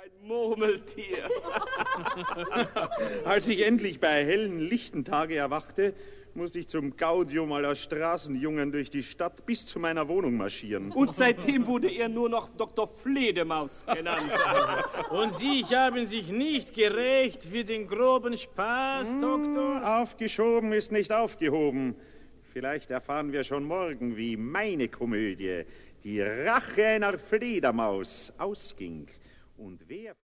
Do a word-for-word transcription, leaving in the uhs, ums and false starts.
ein Murmeltier. Als ich endlich bei hellen, lichten Tage erwachte, musste ich zum Gaudium aller Straßenjungen durch die Stadt bis zu meiner Wohnung marschieren. Und seitdem wurde er nur noch Doktor Fledermaus genannt. Und Sie haben sich nicht gerecht für den groben Spaß, hm, Doktor? Aufgeschoben ist nicht aufgehoben. Vielleicht erfahren wir schon morgen, wie meine Komödie, die Rache einer Fledermaus, ausging. Und wer...